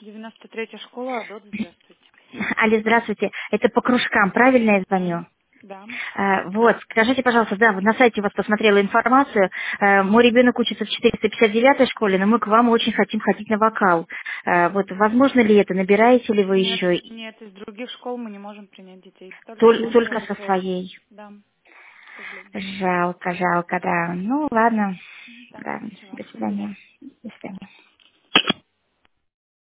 93-я школа, Адот, здравствуйте. Алло, здравствуйте. Это по кружкам, правильно я звоню? Да. Вот, скажите, пожалуйста, да, вот на сайте у вас посмотрела информацию. Мой ребенок учится в 459-й школе, но мы к вам очень хотим ходить на вокал. Вот, возможно ли это? Набираете ли вы Нет, еще? нет, из других школ мы не можем принять детей. Только Только со со своей. своей. Да, к сожалению. Жалко, жалко, да. Ну, ладно. Да, Да, ничего. до До свидания. свидания. До свидания.